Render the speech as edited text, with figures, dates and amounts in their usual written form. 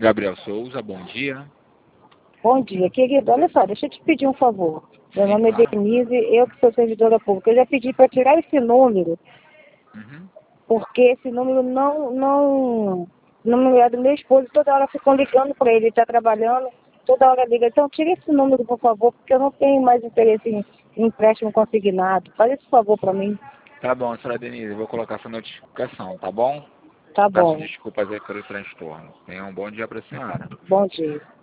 Gabriel Souza, bom dia. Bom dia, querido. Olha só, deixa eu te pedir um favor. Meu Sim, nome é claro. Denise, eu que sou servidora pública. Eu já pedi para tirar esse número, Uhum. porque esse número não é do meu esposo. Toda hora ficam ligando para ele, ele está trabalhando, toda hora liga. Então tira esse número, por favor, porque eu não tenho mais interesse em empréstimo consignado. Faz esse favor para mim. Tá bom, senhora Denise, eu vou colocar essa notificação, tá bom? Tá Peço bom. desculpas aí pelo transtorno. Tenha um bom dia para a senhora. Bom dia.